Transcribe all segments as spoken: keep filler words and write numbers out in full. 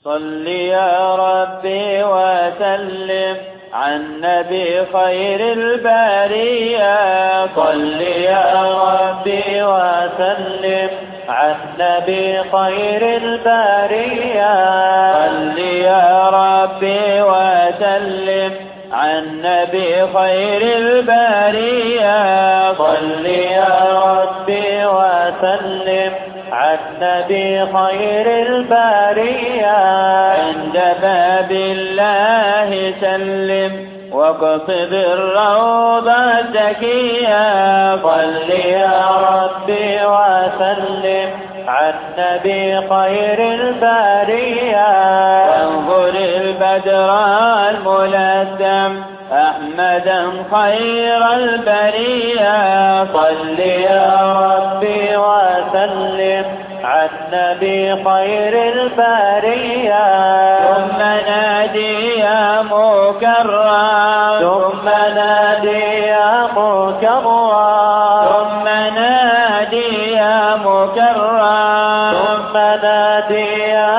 صل يا ربي وسلم عن نبي خير البرية. صل يا ربي وسلم عن نبي خير البرية. صل يا ربي وسلم عن نبي خير البرية. صل يا ربي وسلم عن نبي خير البرية. عند باب الله سلم واقصد الروضة الزكية. صل يا ربي وسلم عن نبي خير البرية. وانظر البدر الملثم أحمدا خير البرية. صل يا ربي وسلم عن نبي خير البرية. ثم نادي يا مكرم ثم نادي يا مكرم ثم نادي يا مكرم ثم نادي يا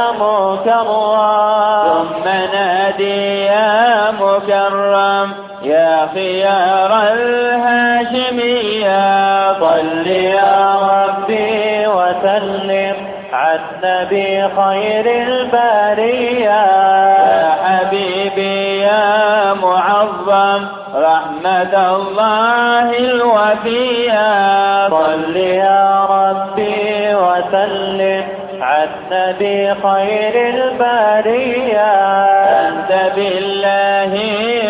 مكرم ثم نادي يا مكرم يا خيار الهاشمية. صل يا ربي وسلم عن نبي خير البرية. يا حبيبي يا معظم رحمة الله الوفية. صل يا ربي وسلم عن نبي خير البرية. أنت بالله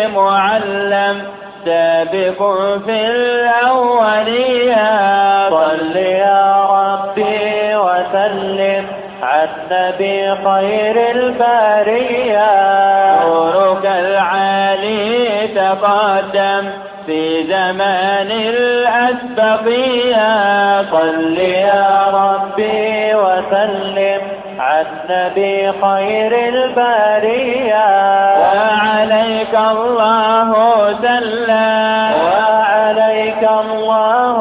معلم سابق في الأولية. صل يا ربي وسلم عن نبي خير البرية. نورك العالي تقدم في زمان الأسبقية. صل يا ربي وسلم عن نبي خير البرية. وعليك الله سلم وعليك الله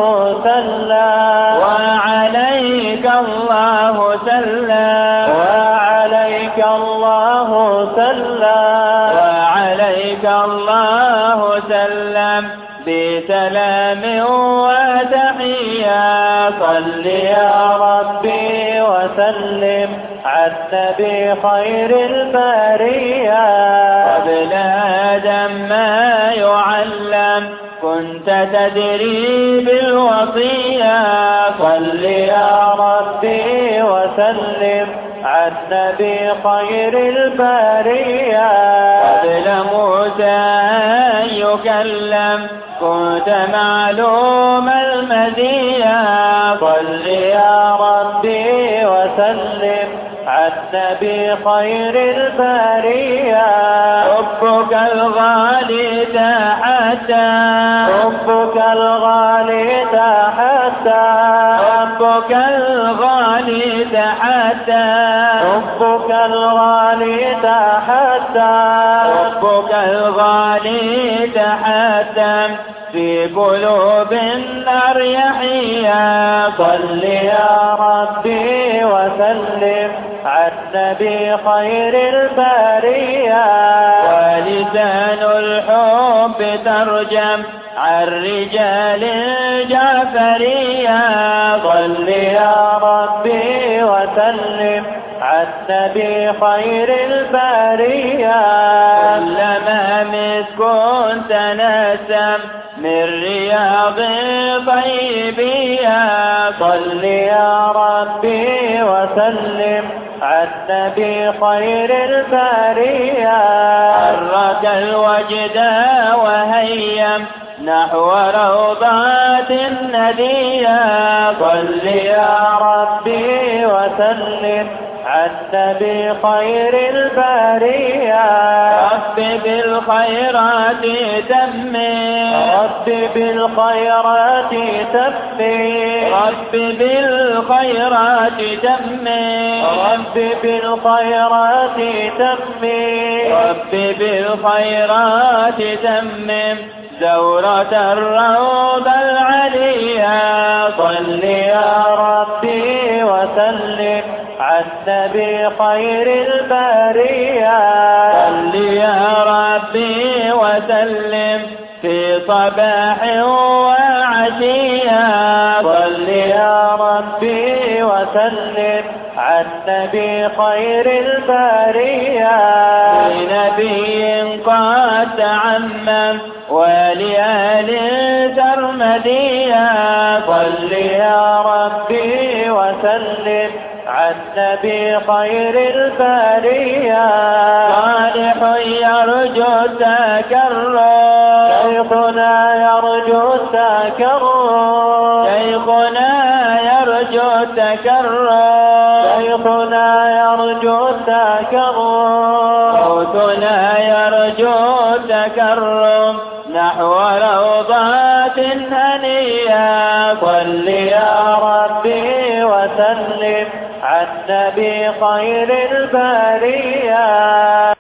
سلم وعليك الله سلم وعليك الله سلم وعليك الله سلم بسلام وتحية. صل يا ربي وسلم عن نبي خير البرية. قبل آدم ما يعلم كنت تدري بالوصية. صل يا ربي وسلم عن نبي خير البرية. قبل موسى يكلم كنت معلوم المزية. صل يا ربي وسلم عن نبي خير البرية. حبك الغالي تحدى حبك الغالي تحدى حبك الغالي تحدى حبك الغالي تحدى حبك الغالي تحدى في قلوب الأريحية. صل يا ربي وسلم عن نبي خير البرية. ولسان الحب ترجم عن رجال الجعفرية. صل يا ربي وسلم عن نبي خير البرية. كلما مسك تنسم من رياض طيبية. صل يا ربي وسلم عن نبي خير البرية. حرك الوجد وهيم نحو روضات الندية. صل يا ربي وسلم عن نبي خير البرية. رب بالخيرات تمي رب بالخيرات تمي رب بالخيرات تمي رب بالخيرات تمي رب بالخيرات تمم زورة الروض العليا. صل يا ربي وسلم عن نبي خير البرية. صل يا ربي وسلم في صباح وعشية. صل يا ربي وسلم عن نبي خير البرية. لنبي قد تعمم ولآل سرمدية. صل يا ربي وسلم عن نبي خير البرية. صالح يرجو التكرم شيخنا يرجو التكرم. شيخنا يرجو التكرم شيخنا يرجو التكرم. صوتنا يرجو التكرم نحو روضات هنية. صل يا ربي وسلم عن نبي خير البرية.